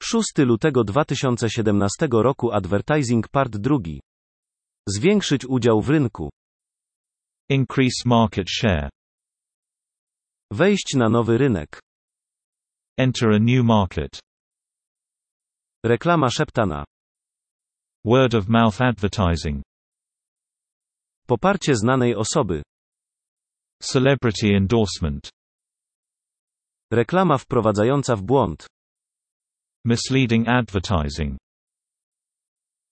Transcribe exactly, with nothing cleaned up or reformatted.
szóstego lutego dwa tysiące siedemnastego roku Advertising Part drugi. Zwiększyć udział w rynku. Increase market share. Wejść na nowy rynek. Enter a new market. Reklama szeptana. Word of mouth advertising. Poparcie znanej osoby. Celebrity endorsement. Reklama wprowadzająca w błąd. Misleading advertising.